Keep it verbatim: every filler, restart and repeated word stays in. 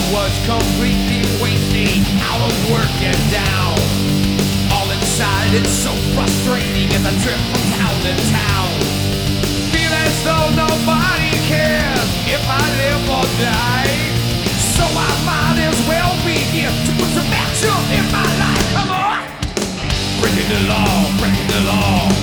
was completely wasting. I was working down. All inside, it's so frustrating as I trip from town to town. Feel as though nobody cares if I live or die. So I might as well be here to put some action in my life. Come on! Breaking the law, breaking the law.